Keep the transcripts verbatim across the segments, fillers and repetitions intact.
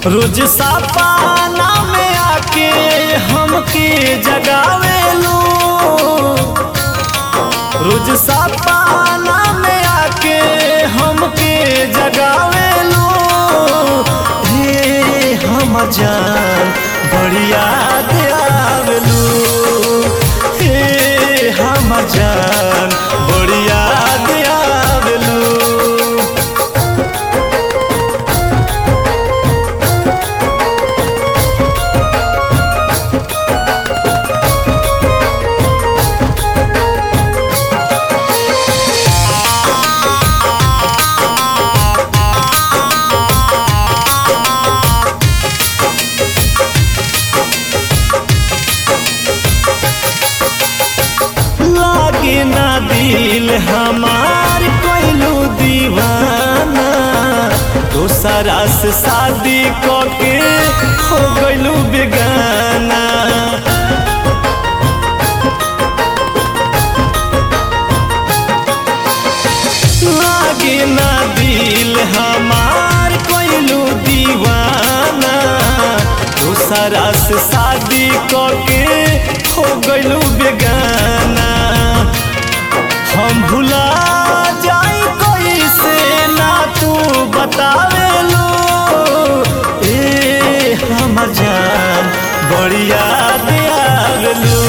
रोज सपना में आके हमके जगावेलू, रोज सपना में आके हमके जगावेलू। हे हम जान बड़ी याद आवेलू, हे हम जान बड़ी याद आवेलू। ना दिल हमार कोइलू दीवाना, दोसरा से शादी करके हो गइलू बेगाना। लागे ना दिल हमार कोइलू दीवाना, दोसरा से शादी करके हो गइलू बेगाना। हम भुला जाई कैसे ना तू बतावेलू, ए हमर जान बड़ी याद आवेलू,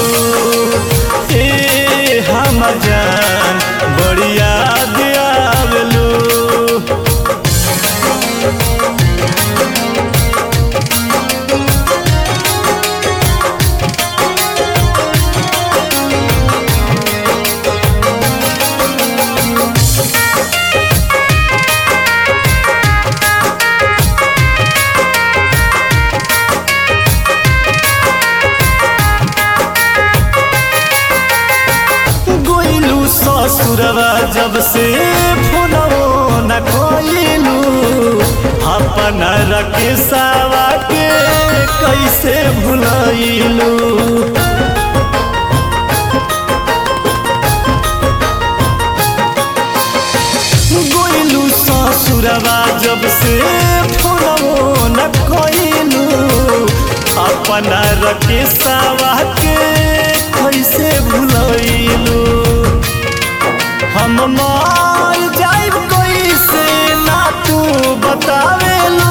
ए हमर जान बड़ी याद आवेलू। ससुरवा जब से फोनवो न कोइलू, अपना रकेशवा के कैसे भुलाइलू। गोइलू ससुरवा जब से फोनवो न कोइलू, अपना रकेशवा के कैसे भुलाइलू। हम मर जाइब कैसे ना तू बतावेलू,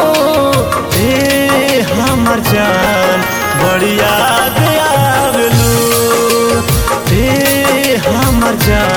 ए हमर जान बड़ी याद आवेलू, ए हमर जान